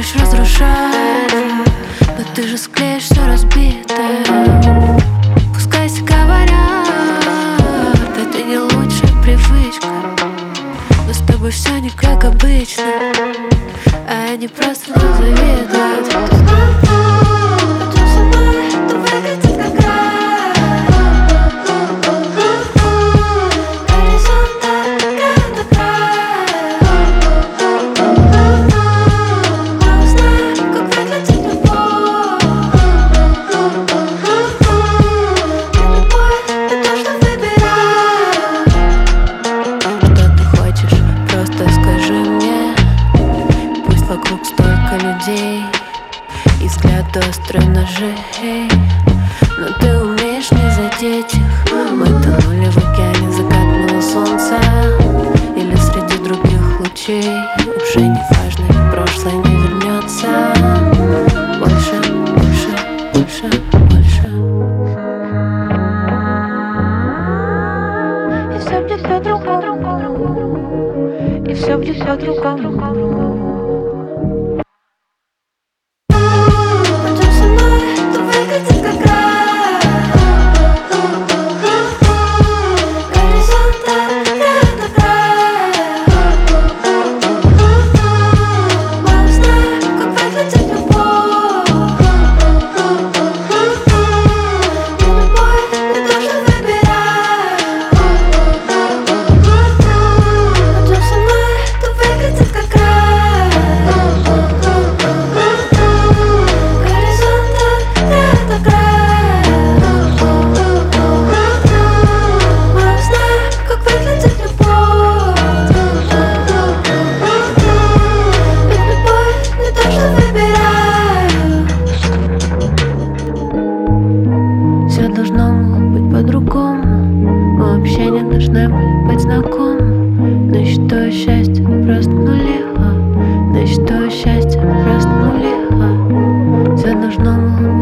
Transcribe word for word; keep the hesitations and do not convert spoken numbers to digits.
ночь разрушать, но ты же склеишь все разбитое. Пускай все говорят, это не лучшая привычка, но с тобой все не как обычно, а они просто нам завидуют. Вокруг столько людей и взгляд острый ножей, но ты умеешь не задеть их. Мы тонули в океане закатного солнца или среди других лучей. Уже не важно, ведь прошлое не вернется. Больше, больше, больше, больше. И все будет по-другому. И все будет по-другому. Все должно быть по-другому. Мы вообще не должны были быть знакомы. Но я считаю счастье просто нулево. Но я считаю счастье просто нулево. Все должно